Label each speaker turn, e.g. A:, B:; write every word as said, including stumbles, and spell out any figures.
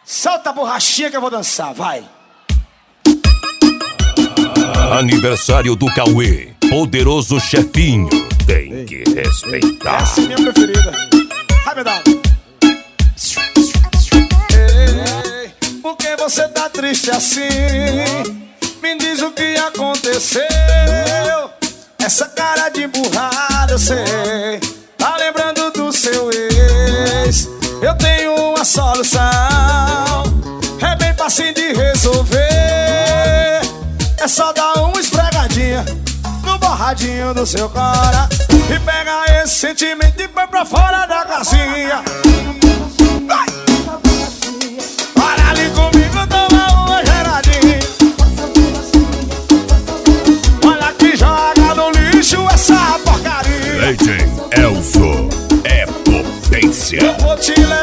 A: Solta a borrachinha que eu vou dançar, vai.
B: Aniversário do Cauê, poderoso chefinho, tem que respeitar.
A: Essa é minha preferida. Vai, medalha. Ei, por que você tá triste assim? Me diz o que aconteceu. Essa cara de burrada, eu sei. Tá lembrando do seu ex. Eu tenho uma solução, é bem fácil de resolver. É só dar uma esfregadinha no borradinho do seu cara e pega esse sentimento e põe pra fora da casinha. Vai! Olha ali comigo, toma uma geradinha. Olha que joga no lixo essa porcaria.
B: Legend Elso é potência.
A: Eu vou te levar